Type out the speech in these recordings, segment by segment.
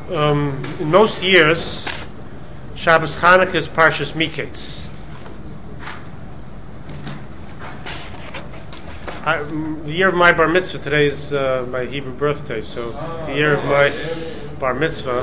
in most years, Shabbos Chanukah is Parshas Miketz. The year of my bar mitzvah today is my Hebrew birthday, so the year of my bar mitzvah.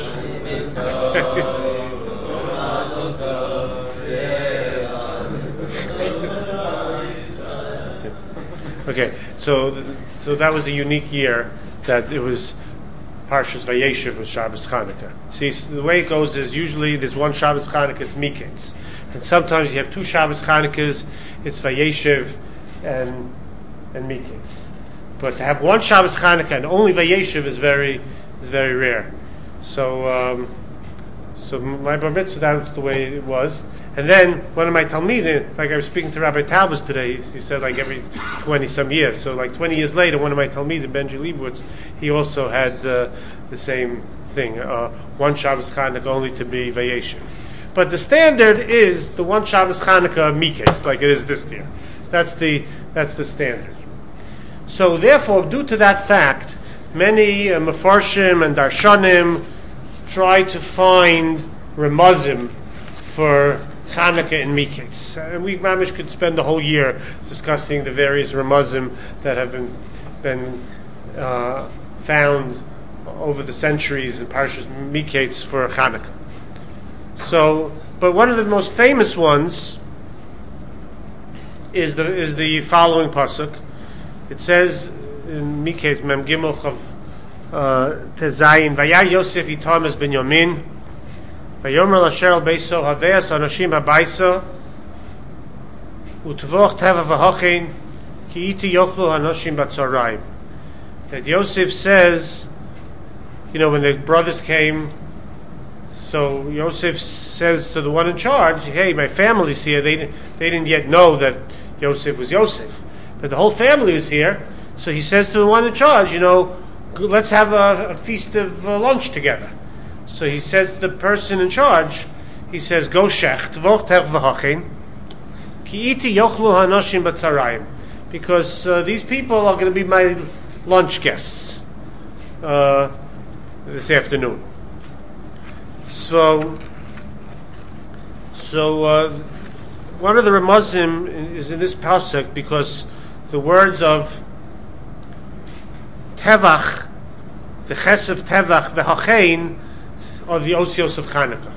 Okay, so that was a unique year that it was Parshas Vayeshev with Shabbos Chanukah. See, so the way it goes is usually there's one Shabbos Chanukah, it's Miketz, and sometimes you have two Shabbos Chanukahs, it's Vayeshev and Miketz. But to have one Shabbos Chanukah and only Vayeshev is very rare. So my bar mitzvah, that was the way it was. And then one of my talmidim, like I was speaking to Rabbi Talbus today, he said like every 20 some years. So like 20 years later, one of my talmidim, Benji Leibowitz, he also had the same thing. One Shabbos Chanukah only to be Vayeshev. But the standard is the one Shabbos Chanukah Miketz, like it is this year. That's the standard. So therefore, due to that fact, many Mefarshim and Darshanim try to find Ramazim for Chanukah and Miketz. And we mamish could spend the whole year discussing the various Ramazim that have been found over the centuries in Parshas Miketz for Chanukah. So, but one of the most famous ones is the following pasuk. It says in Miketz Mem Gimel Chav Tezayin, Vayar Yosef Itam es Binyamin, Vayomer Lasher al Beiso Haveas Anashim Habaisa, Utvach Teva V'Hachin, Ki Iti Yochlu Hanashim Batzarayim. That Yosef says, when the brothers came, so Yosef says to the one in charge, hey, my family's here. They didn't yet know that Yosef was Yosef, but the whole family was here. So he says to the one in charge, let's have a feast of lunch together. So he says to the person in charge, he says, go shech, tvoch tech v'hachin, ki iti yochlu hanashim b'tzarayim, because these people are going to be my lunch guests this afternoon. So one of the Ramazim is in this pasuk because the words of Tevach, the Ches of Tevach, the Hachein, are the Osios of Chanukah.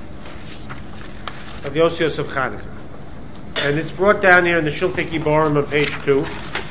And it's brought down here in the Shiltei Kiborim on page 2.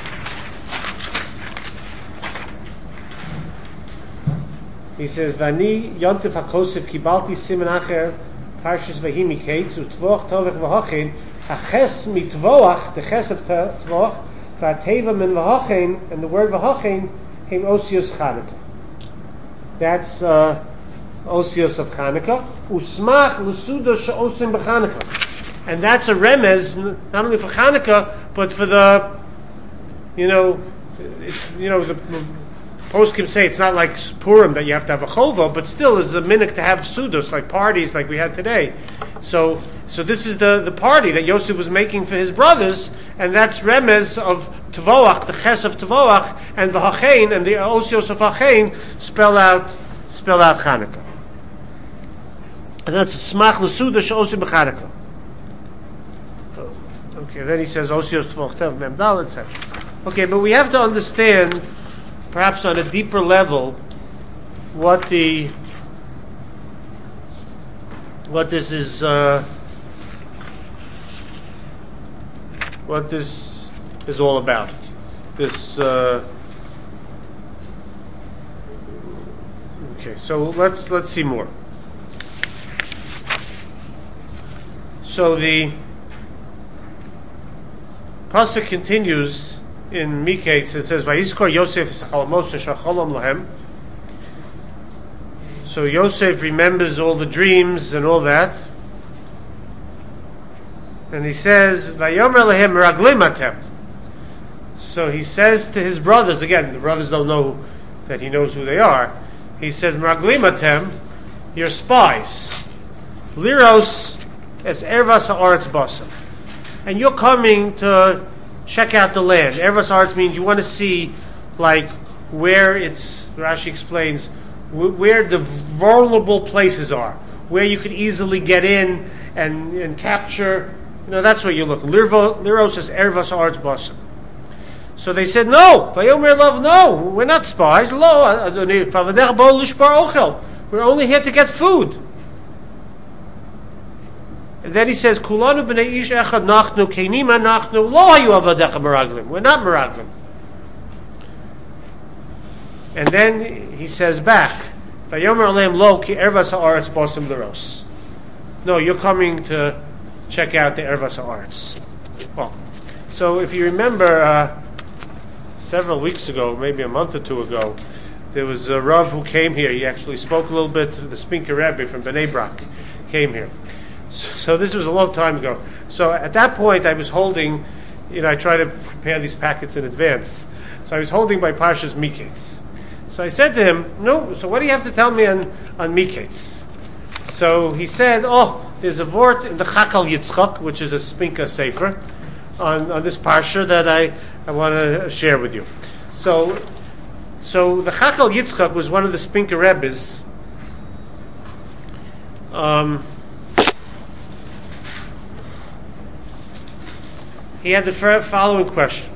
He says, Vani Yontif HaKosef Kibalti Simen Acher Parshas Vahi Miketz U'Tvoch Tovech V'Hachin HaChes Mitvoach, the Ches of Tvoch, V'Ateva Min V'Hachin, and the word V'Hachin came Osios Chanukah. That's Osios of Chanukah. Usmach L'Suda She'osim B'Chanukah. And that's a remez, not only for Chanukah, but for the, the poskim say it's not like Purim that you have to have a chova, but still is a minhag to have sudos, like parties like we had today. So this is the party that Yosef was making for his brothers, and that's remez of Tvoach, the Ches of Tvoach, and the Hachein, and the Osios of Hachein spell out Chanukah. And that's Smach L'Suda She'osim B'Chanukah. Okay, then he says Osios Tvoch Tev Mem Dal, etc. Okay, but we have to understand, perhaps on a deeper level, what this is all about. Okay, so let's see more. So the pasuk continues in Miketz. It says, "Vayiskor Yosef Chalamos Shacholom Lahem." So Yosef remembers all the dreams and all that, and he says, "Vayomer Lahem Raglim Atem." So he says to his brothers, again, the brothers don't know that he knows who they are. He says, "Raglim Atem, you're spies. Liros es ervas haaretz basam." And you're coming to check out the land. Ervas haaretz means you want to see, like, where it's, Rashi explains, where the vulnerable places are, where you could easily get in and capture. That's what you're looking. Liros is ervas arts basim. So they said, no. Vayomer love, no, we're not spies. We're only here to get food. And then he says, Kulanu b'nei ish echad nachnu kenima nachnu lo hayu avadecha meraglim. We're not meraglim. And then he says back, Vayomer aleim lo ki ervas ha'aretz basim liros. No, you're coming to check out the ervas ha'aretz. Well, so if you remember, several weeks ago, maybe a month or two ago, there was a Rav who came here. He actually spoke a little bit. The Spinker Rebbe from Bnei Brak came here. So this was a long time ago. So at that point, I was holding, I try to prepare these packets in advance. So I was holding my Parshas Miketz. So I said to him, no, so what do you have to tell me on Miketz? So he said, there's a word in the Chakal Yitzchak, which is a Spinka Sefer, on this Parsha that I want to share with you. So the Chakal Yitzchak was one of the Spinker Rebbes. He had the following question.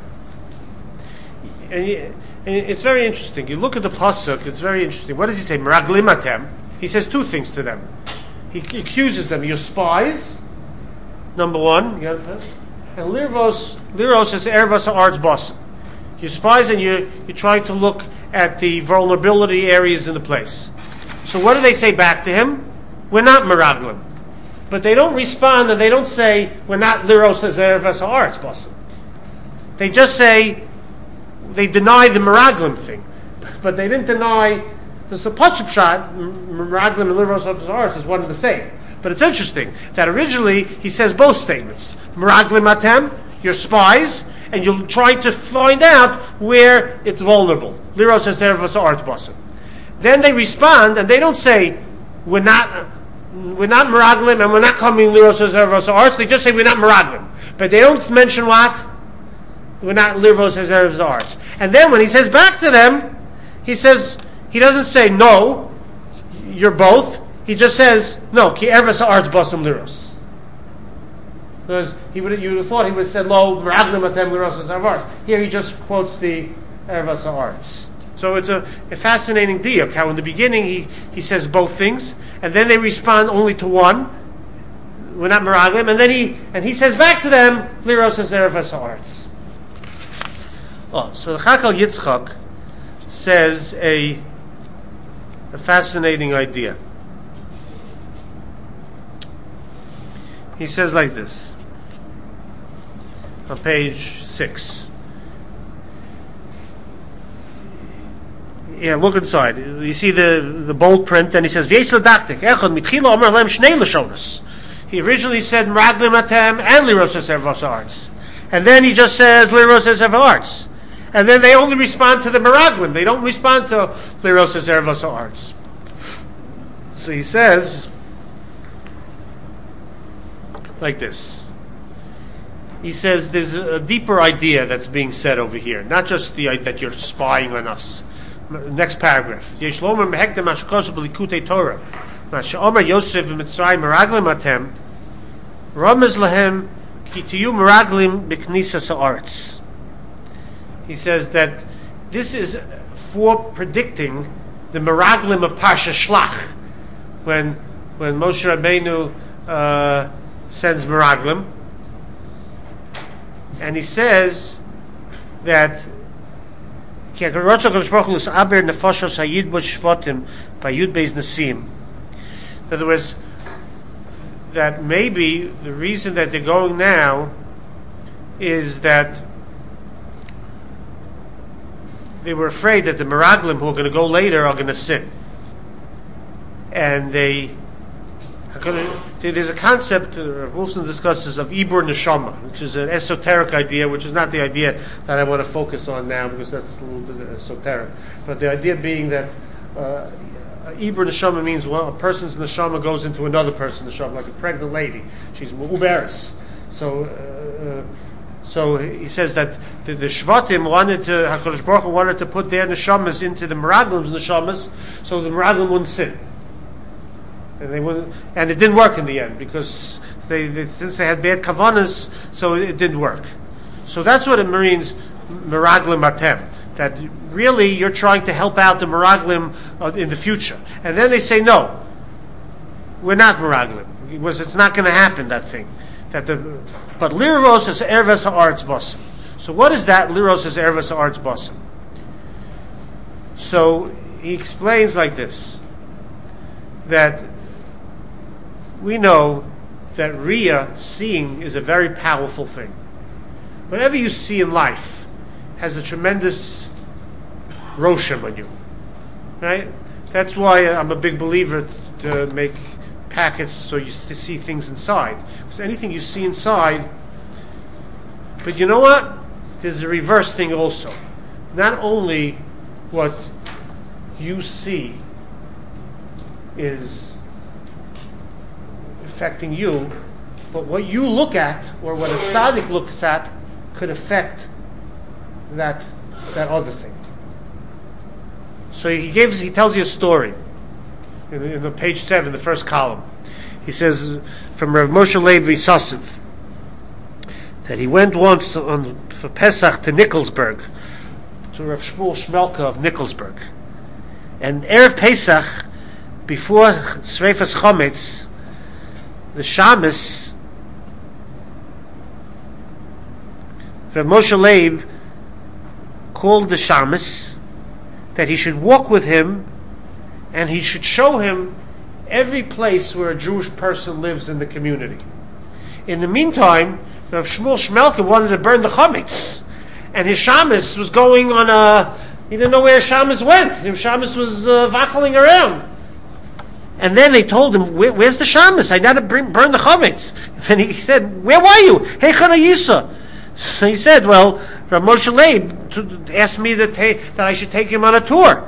And it's very interesting. You look at the pasuk; it's very interesting. What does he say? Meraglim atem. He says two things to them. He accuses them: you're spies. Number one, and liros is ervas ha'aretz basim. You're spies, and you're trying to look at the vulnerability areas in the place. So what do they say back to him? We're not meraglim. But they don't respond, and they don't say, we're not liros as ervas ha'aretz basim. They just say, they deny the meraglim thing. But they didn't deny, there's a pashut shot, meraglim and liros ha'aretz is one and the same. But it's interesting that originally he says both statements. Meraglim atem, you're spies, and you're trying to find out where it's vulnerable. Liros as ervas ha'aretz basim. Then they respond, and they don't say, we're not meraglim, and we're not coming liros as ervas ha'aretz. They just say we're not meraglim, but they don't mention what we're not liros as ervas ha'aretz. And then when he says back to them, he doesn't say no, you're both. He just says no, ki ervas ha'aretz basim liros. Because you would have thought he would have said lo meraglim atem liros as ha'aretz. Here he just quotes the ervas ha'aretz. So it's a fascinating diuk, how in the beginning he says both things, and then they respond only to one. We're not meraglim, and then he says back to them, liros as ervas ha'aretz. So the Chakal Yitzchak says a fascinating idea. He says like this, on page 6. Yeah, look inside. You see the bold print, and he says, he originally said meraglim atem and liros as ervas ha'aretz. And then he just says liros as ervas ha'aretz. And then they only respond to the meraglim. They don't respond to liros as ervas ha'aretz. So he says like this. He says there's a deeper idea that's being said over here, not just the idea that you're spying on us. Next paragraph. Yesh lomer mehektem mashkos b'likutei Torah. Masha'omer Yosef b'Mitzrayim meraglim atem. Ramez lahem ki tiyu meraglim b'knisas ha'aretz. He says that this is for predicting the meraglim of Parsha Shlach, when Moshe Rabbeinu sends meraglim, and he says that in other words, that maybe the reason that they're going now is that they were afraid that the meraglim who are going to go later are going to sin. And there's a concept Wilson discusses of Ibur Neshama, which is an esoteric idea, which is not the idea that I want to focus on now because that's a little bit esoteric. But the idea being that Ibur Neshama means a person's Neshama goes into another person's Neshama, like a pregnant lady. She's Uberis. So So he says that the Shvatim HaKadosh Baruch Hu wanted to put their neshamas into the Meraglim's neshamas, so the Meraglim wouldn't sin. And it didn't work in the end, because since they had bad kavanas, so it didn't work. So that's what it means, Meraglim Atem. That really you're trying to help out the Meraglim in the future. And then they say, no, we're not Meraglim. It's not going to happen, that thing. But Liros is Erves Ha'aretz Basim. So what is that, Liros is Erves Ha'aretz Basim? So he explains like this, that we know that Riyah, seeing, is a very powerful thing. Whatever you see in life has a tremendous rosham on you. Right? That's why I'm a big believer to make packets so you to see things inside. Because anything you see inside, but you know what? There's a reverse thing also. Not only what you see is affecting you, but what you look at, or what a tzaddik looks at, could affect that other thing. So he tells you a story in the page 7, the first column. He says from Rav Moshe Leib Sosif that he went once for Pesach to Nikolsburg, to Rav Shmuel Shmelka of Nikolsburg, and Erev Pesach, before Sreifas Chometz, the Shamus, Rav Moshe Leib called the Shamus that he should walk with him and he should show him every place where a Jewish person lives in the community. In the meantime, Rav Shmuel Shmelka wanted to burn the chametz, and his shamus was going on he didn't know where shamus went. His shamus was vackling around. And then they told him, where's the shamus? I got to burn the chametz. And he said, where were you? Hey, Chana Yisa. So he said, well, Rav Moshe Leib asked me that I should take him on a tour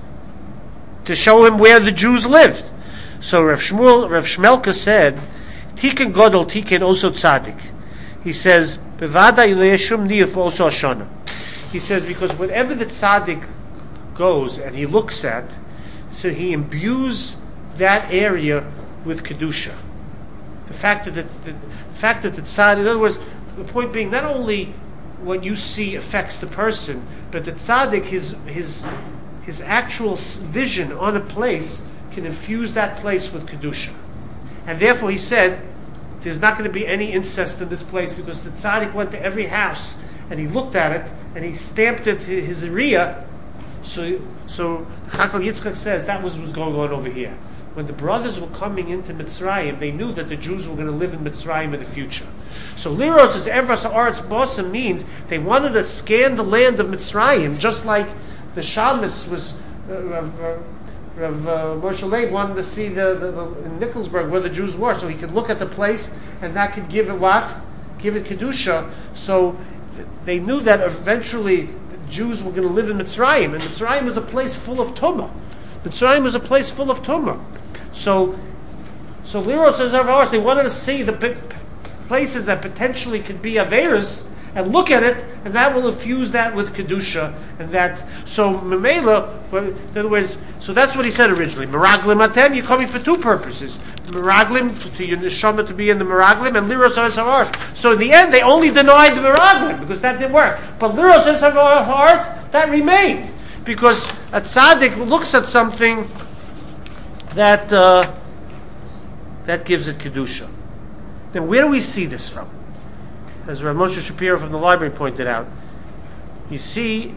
to show him where the Jews lived. So Rav Shmelka said, Tiken Godol, Tiken also Tzadik. He says, Bevada Yeshum Niyuf also Ashana. He says, because whatever the Tzadik goes and he looks at, so he imbues that area with Kedusha. The fact that the Tzadik, in other words, the point being, not only what you see affects the person, but the Tzadik, his actual vision on a place can infuse that place with Kedusha. And therefore he said, there's not going to be any incest in this place, because the tzaddik went to every house and he looked at it and he stamped it to his area. So Chakal Yitzchak says that was going on over here. When the brothers were coming into Mitzrayim, they knew that the Jews were going to live in Mitzrayim in the future. So Liros is Ervas Ha'aretz Basim means they wanted to scan the land of Mitzrayim, just like the Shamus was. Rav Moshe Leib wanted to see the in Nikolsburg where the Jews were, so he could look at the place, and that could give it what? Give it Kedusha. So they knew that eventually the Jews were going to live in Mitzrayim, and Mitzrayim was a place full of Tumah. Mitzrayim was a place full of Tumah. So Liros says, they wanted to see the places that potentially could be Averas, and look at it, and that will infuse that with Kedusha, and that, so Memela, in other words, so that's what he said originally. Meraglim Atem, you're coming for two purposes. Meraglim, to your neshama to be in the Meraglim, and Liros HaAretz. So in the end, they only denied the Meraglim, because that didn't work. But Liros HaAretz, that remained. Because a tzaddik looks at something that gives it Kedusha. Then where do we see this from? As Rav Moshe Shapiro from the library pointed out, you see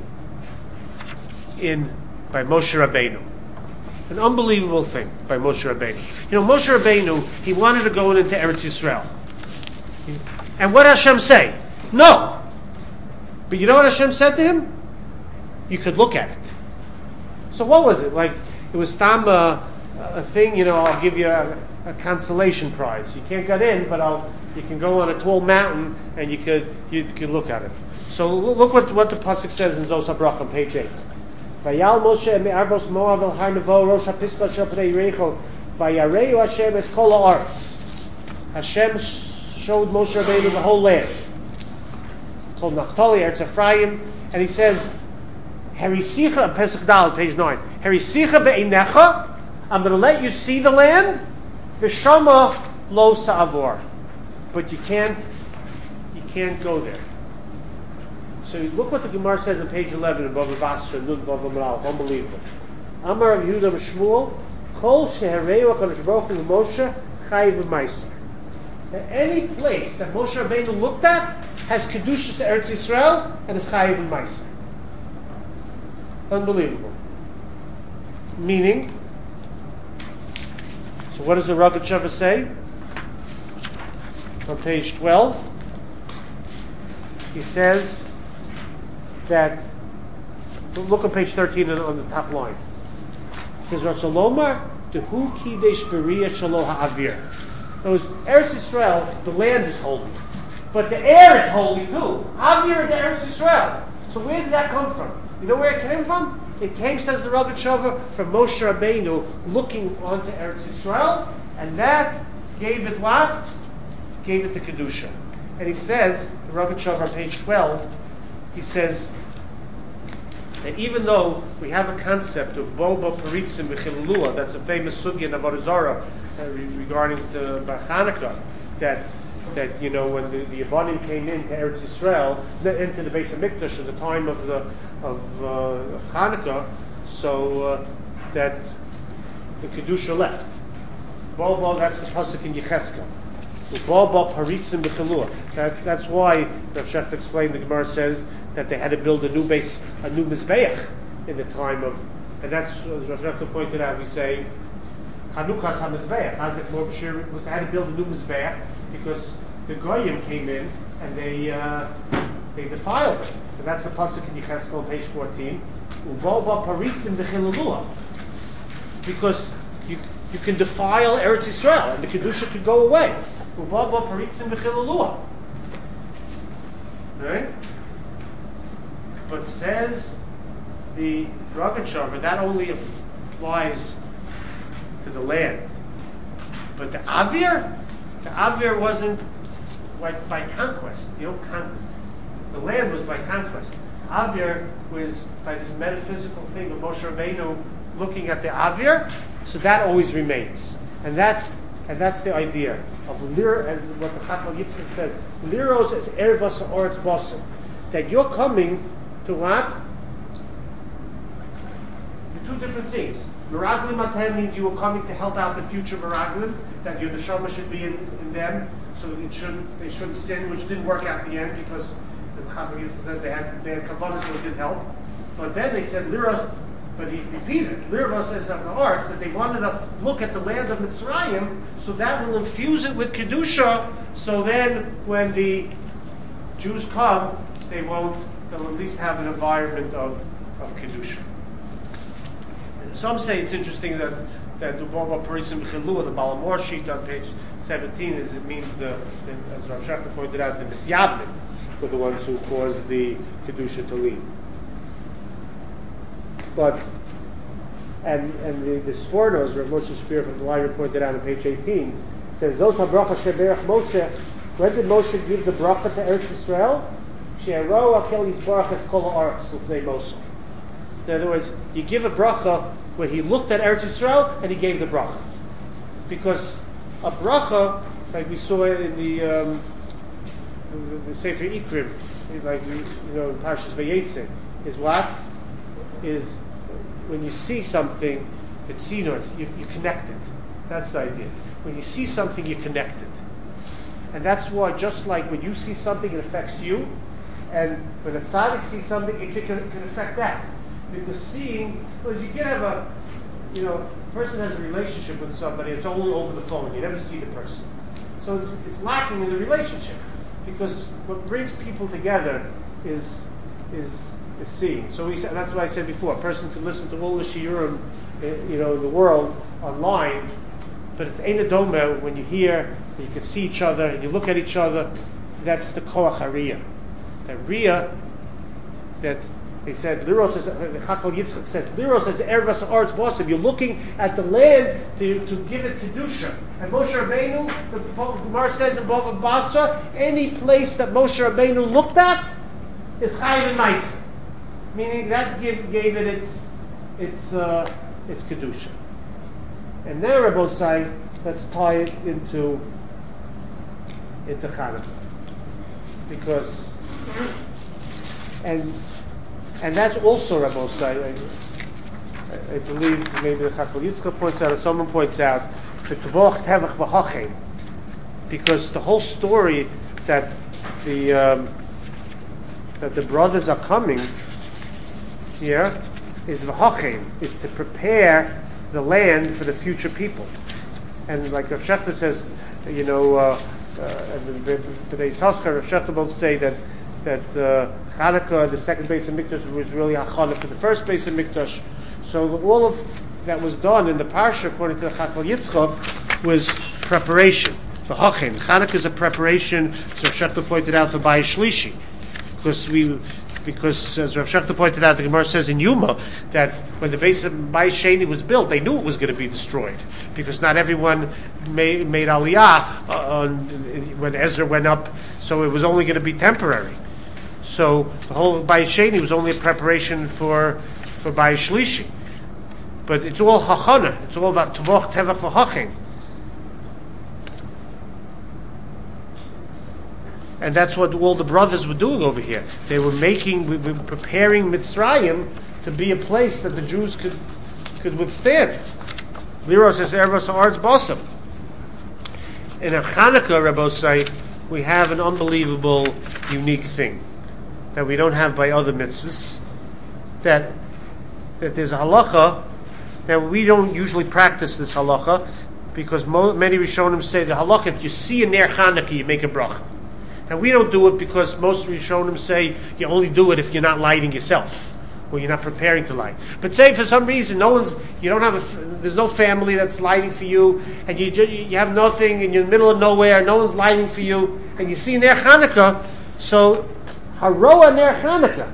by Moshe Rabbeinu. An unbelievable thing by Moshe Rabbeinu. You know, Moshe Rabbeinu, he wanted to go into Eretz Yisrael. And what Hashem say? No. But you know what Hashem said to him? You could look at it. So what was it? Like, it was a thing, I'll give you a consolation prize. You can't get in, but you can go on a tall mountain and you could look at it. So look what the pasuk says in Zos HaBracha on page 8. Vayal Moshe me'arbos Moav el har nevo rosh hapisga shel pnei Yericho vayareu Hashem es kol ha'aretz. Hashem showed Moshe Rabbeinu the whole land. called Naphtali, Eretz Ephraim, and he says, Herisicha, Pesach Dal, page 9. Herisicha be'inecha, I'm going to let you see the land, v'shama lo sa'avor. But you can't go there. So look what the Gemara says on page 11 in Bava Basra, Nun Bava Malach, unbelievable. Amar of Yehuda Shmuel, Kol shehereu HaKadosh Baruch Hu Moshe chayiv v'maiser. Any place that Moshe Rabbeinu looked at has Kedushas Eretz Yisrael and is chayiv v'maiser. Unbelievable. Meaning, so what does the Rogatchover say? On page 12, he says that, look on page 13 on the top line. He says, Ratsalomar, Dehu Kidesh Beria Shalo Ha'avir. Those Eretz Yisrael, the land is holy. But the air is holy too. Avir and the Eretz Yisrael. So where did that come from? You know where it came from? It came, says the Rogatchover, from Moshe Rabbeinu looking onto Eretz Yisrael, and that gave it what? Gave it the Kedusha. And he says, the Rogatchover on page 12, he says that even though we have a concept of Boba Paritzim V'Chilulua, that's a famous sugya in Avodah Zarah regarding the Bar Chanukah, that you know when the Yevonim came into Eretz Yisrael, into the Beis Hamikdash at the time of Chanukah, so that the Kedusha left. Boba, that's the pasuk in Yecheskel. Boba Paritzim B'Chilulua. That's why Rav Shecht explained. The Gemara says that they had to build a new mizbeach in the time of, and that's as Rav Shecht pointed out. We say Chanukas HaMizbeach. Hazek Mor B'Shir was they had to build a new mizbeach because the Goyim came in and they defiled it. And that's the pasuk in Yecheskel, page 14. Boba Paritzim B'Chilulua. Because you can defile Eretz Yisrael and the Kedusha could go away. Right? But says the Rogatchover, that only applies to the land. But the Avir wasn't by conquest. The land was by conquest. Avir was by this metaphysical thing of Moshe Rabbeinu looking at the Avir, so that always remains. And that's the idea of Lir, as what the Chachal Yitzchak says, Liros as Ervas Oretz Bosim. That you're coming to what? The two different things. Meraglim Atem means you are coming to help out the future Meraglim, that your neshama should be in them, so they shouldn't sin, which didn't work out in the end because, as the Chachal Yitzchak said, they had kavanah, so it didn't help. But then they said Liros. But he repeated, Lirvos says of the arts, that they wanted to look at the land of Mitzrayim, so that will infuse it with Kedusha, so then when the Jews come, they'll at least have an environment of Kedusha. Some say it's interesting that the Boba Parisim B'Chilulua, the Balamor sheet on page 17, it means as Rav Shechter pointed out, the Misyavnim were the ones who caused the Kedusha to leave. But and the Sfornos, Rav Moshe Shapiro from the Library pointed out on page 18, says Zos HaBracha Sheberach Moshe. When did Moshe give the bracha to Eretz Yisrael? She'aro Akel Yisbarach Es Kol Haaretz L'fnei Moshe. In other words, you give a bracha where he looked at Eretz Yisrael and he gave the bracha, because a bracha, like we saw in the Sefer Ikrim, like in Parshas Vayetze, is what? Is when you see something, it's you're connected. That's the idea. When you see something, you're connected. And that's why, just like when you see something, it affects you, and when a tzaddik sees something, it can affect that. Because seeing, because you can have a person has a relationship with somebody, it's only over the phone, you never see the person. So it's lacking in the relationship. Because what brings people together is seeing. So that's why I said before, a person could listen to all the shiurim, in the world online, but it's ein adoma when you hear, you can see each other, and you look at each other. That's the koach hariyah. That riyah, that they said, Liros, the Chachal Yitzchak says, Liros as Ervas Arts Bosim. You're looking at the land to give it Kedusha. And Moshe Rabbeinu, the Gemara says in Bava Basra, any place that Moshe Rabbeinu looked at is chayiv and ma'aser, meaning that gave it its kedusha. And now Rabbi say, let's tie it into Chanukah, because and that's also Rabbi say. I believe maybe the Chakal Yitzchak points out, or someone points out, because the whole story that the brothers are coming here is v'hachem, is to prepare the land for the future people. And like Rav Shechter says, and today's Haskar, Rav Shechter both say that Chanukah, the second base of Mikdash, was really hachana for the first base of Mikdash. So all of that was done in the parsha, according to the Chakal Yitzchak, was preparation for Hachem. Chanukah is a preparation, as Rav Shechter pointed out, for Bayis Shlishi, because as Rav Shechter pointed out, the Gemara says in Yuma that when the base of Bayis Sheni was built, they knew it was going to be destroyed, because not everyone made Aliyah when Ezra went up, so it was only going to be temporary. So the whole Bayis Sheni was only a preparation for Bayis Shlishi. But it's all hachana. It's all about tavach tevach v'hachem. And that's what all the brothers were doing over here. They were preparing Mitzrayim to be a place that the Jews could withstand. Liro says, Ervos Arts Bossam. In a Chanukah, Rabbi say, we have an unbelievable, unique thing that we don't have by other mitzvahs. That there's a halacha. Now, we don't usually practice this halacha because many Rishonim say the halacha, if you see a Ner Chanukah, you make a bracha. Now, we don't do it because most Rishonim say you only do it if you're not lighting yourself or you're not preparing to light. But say for some reason there's no family that's lighting for you, and you have nothing, and you're in the middle of nowhere, no one's lighting for you, and you see Ner Chanukah, so Haroa Ner Chanukah.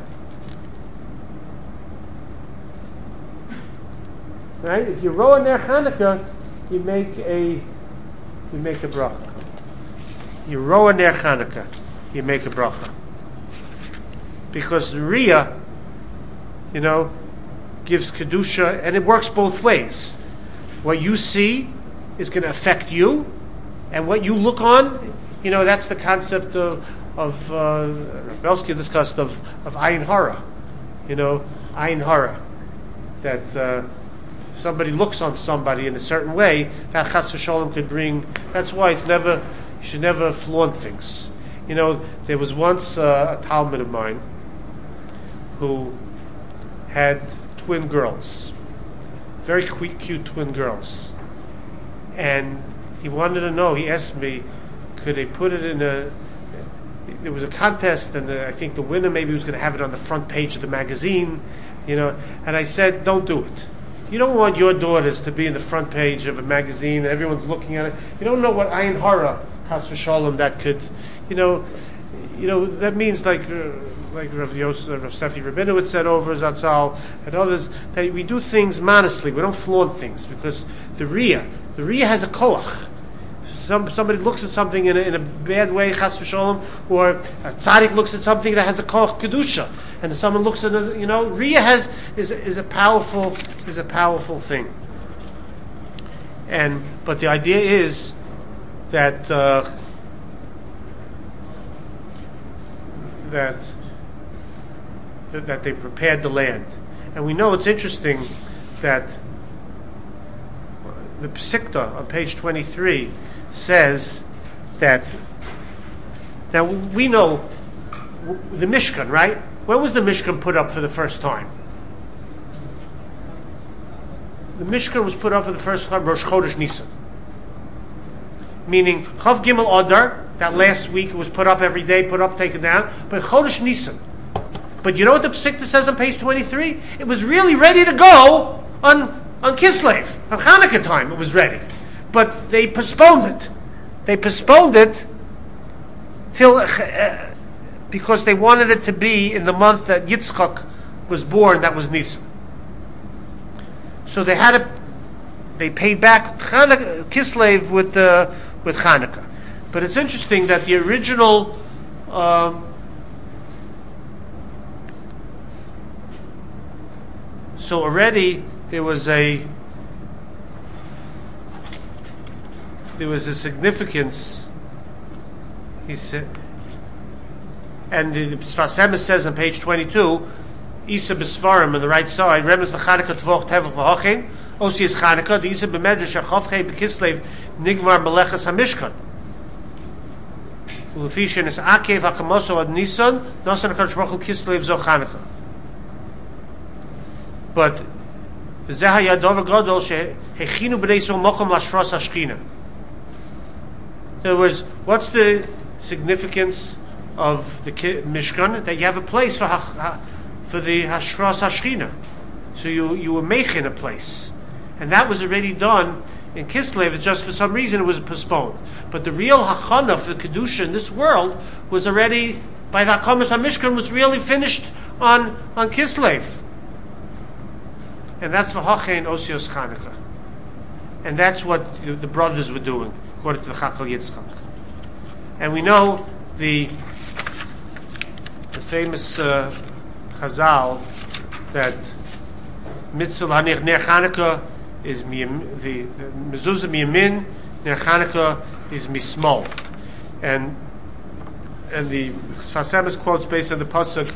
Right? If you row a Ner Chanukah, you make a bracha. You row a Ner Chanukah, you make a bracha. Because the Riyah, gives kedusha, and it works both ways. What you see is going to affect you, and what you look on, that's the concept of Belsky discussed of ayin hara. Ayin hara, that. Somebody looks on somebody in a certain way, that chas v'sholem could bring. That's why you should never flaunt things. There was once a Talmud of mine who had twin girls, very cute twin girls, and he wanted to know. He asked me, could they put it in there was a contest, and I think the winner maybe was going to have it on the front page of the magazine, and I said, don't do it. You don't want your daughters to be in the front page of a magazine and everyone's looking at it. You don't know what ayin hara, chas v'sholem, that could, that means like Rav Sefi Rabinowitz said over Zatzal and others, that we do things modestly. We don't flaunt things, because the Riyah has a koach. Somebody looks at something in a bad way, chas v'sholem, or a tzaddik looks at something that has a koach kedusha, and someone looks at it, Riyah is a powerful thing. But the idea is that that they prepared the land, and we know it's interesting that the Pesikta on page 23 says that. Now we know the Mishkan, right? When was the Mishkan put up for the first time? The Mishkan was put up for the first time Rosh Chodesh Nisan, meaning Chav Gimel Adar. That last week it was put up every day, put up, taken down. But Chodesh Nisan. But you know what the Pesikta says on page 23? It was really ready to go on Kislev, on Hanukkah time. It was ready, but they postponed it. They postponed it till because they wanted it to be in the month that Yitzchak was born. That was Nisan. So they paid back Kislev with Hanukkah. But it's interesting that the original So already there was a significance. He said, and the Sfas Emes says on page 22, Isa B'Sfarim on the right side, Remes l'Chanukah Tvoch Tevel V'Hochin, Osi is Chanukah, the Isa B'Medrash HaChavchei B'Kislev Nigmar Melechas HaMishkan. Ulefishin is Akev HaChamoso Ad Nisan, Nosan HaKadosh Baruch Hu Kislev Zo Chanukah. But V'zeh haya dover gadol shehechinu b'nei Yisrael mokom lashros hashchina. In other words, what's the significance of the Mishkan? That you have a place for the Hashras Hashchina. So you were making a place. And that was already done in Kislev. Just for some reason it was postponed. But the real Hachana for Kedusha in this world was already, by the Hakamas HaMishkan, was really finished on Kislev. And that's V'Hochein Osios Chanukah. And that's what the brothers were doing, according to the Chachal Yitzchak. And we know the famous Chazal that Mitzvah Hanich Ner Chanukah is the Mezuzah Miyamin, Ner Chanukah is Mismol. And the Sfas Emes quotes based on the pasuk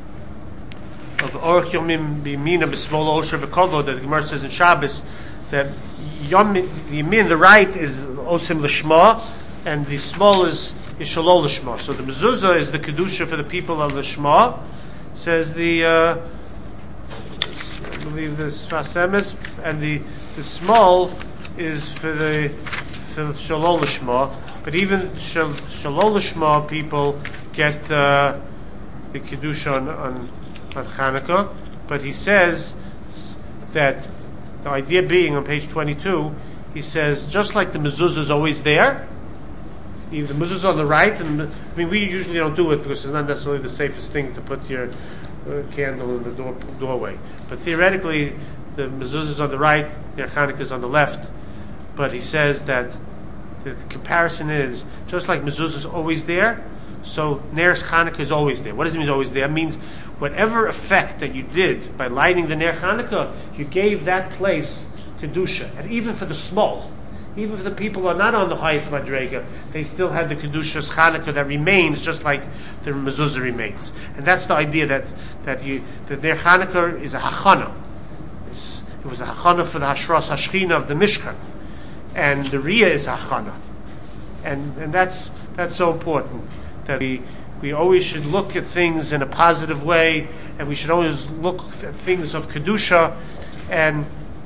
of Orach Yomim B'Yamina B'Smol Osher V'Kovod that the Gemara says in Shabbos that Yamin, the right, is Osim L'Shma, and the small is Shalol L'Shma. So the mezuzah is the kedusha for the people of L'Shma. Says I believe the Sfas Emes, and the small is for Shalol L'Shma. But even Shalol L'Shma people get the kedusha on Chanukah. But he says that the idea being on page 22, he says just like the mezuzah is always there. The mezuzah is on the right, and we usually don't do it because it's not necessarily the safest thing to put your candle in the doorway. But theoretically, the mezuzah is on the right, their Chanukah is on the left. But he says that the comparison is just like mezuzah is always there, so Ner's Chanukah is always there. What does it mean always there? It means whatever effect that you did by lighting the Ner Chanukah, you gave that place Kedusha. And even for the small, even if the people are not on the highest Madrega, they still have the Kedusha's Chanukah that remains just like the mezuzah remains. And that's the idea that Ner Chanukah is a Hachana. It was a Hachana for the Hashras Hashchina of the Mishkan. And the Riyah is a Hachana. And that's so important. That we always should look at things in a positive way, and we should always look at things of Kedusha, and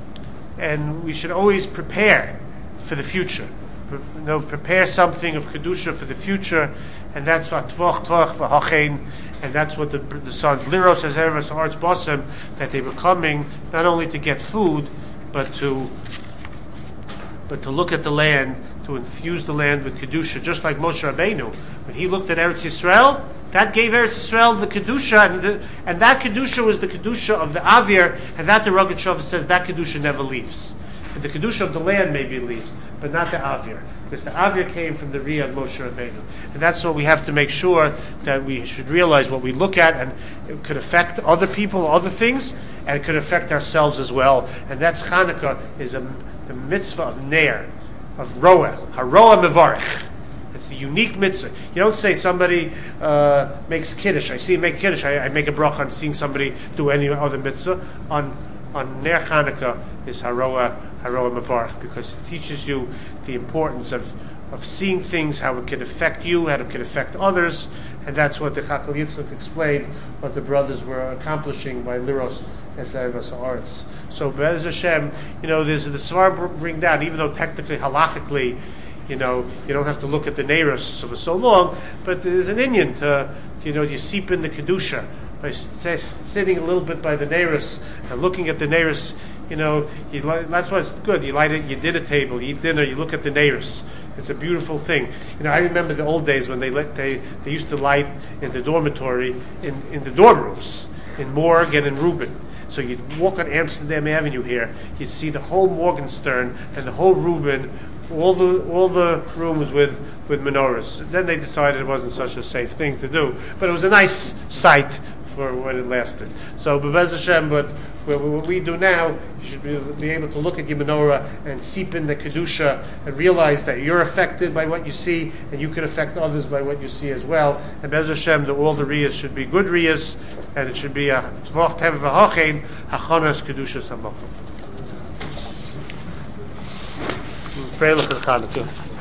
we should always prepare for the future. Prepare something of Kedusha for the future, and that's what Tvach V'Hochein, and that's what the sons Liros as Erev Arts Bossem, that they were coming not only to get food, but to look at the land, to infuse the land with Kedusha, just like Moshe Rabbeinu. When he looked at Eretz Yisrael, that gave Eretz Yisrael the Kedusha, and that Kedusha was the Kedusha of the Avir, and that the Rogatchover says that Kedusha never leaves. And the Kedusha of the land maybe leaves, but not the Avir, because the Avir came from the Riyah of Moshe Rabbeinu. And that's what we have to make sure that we should realize what we look at, and it could affect other people, other things, and it could affect ourselves as well. And that's Chanukah, is the mitzvah of Ner, of Roa, Haroa Mevarech. It's the unique mitzvah. You don't say somebody makes Kiddush. I see him make Kiddush. I make a bracha on seeing somebody do any other mitzvah. On Ner Chanukah is Haroa Mevarech, because it teaches you the importance of seeing things, how it can affect you, how it can affect others, and that's what the Chachal Yitzchak explained, what the brothers were accomplishing by Liros as Eivas Arts. So Be'ez Hashem, there's the Svar bring down, even though technically, halachically, you don't have to look at the Neiros for so long, but there's an inyan to you seep in the Kedusha by sitting a little bit by the Neiros and looking at the Neiros. That's why it's good. You light it, you did a table, you eat dinner, you look at the Neiros. It's a beautiful thing. I remember the old days when they used to light in the dormitory, in the dorm rooms, in Morgue and in Reuben. So you'd walk on Amsterdam Avenue here, you'd see the whole Morgenstern and the whole Reuben, all the rooms with menorahs. Then they decided it wasn't such a safe thing to do, but it was a nice sight for when it lasted. So, B'Bez Hashem, but what we do now, you should be able to look at your menorah and seep in the Kedusha and realize that you're affected by what you see, and you can affect others by what you see as well. And B'Bez Hashem, all the riyas should be good riyas, and it should be a Tvoch Tev V'Hochein, Hachonas Kedusha Samokum. Freilich and Chanukah.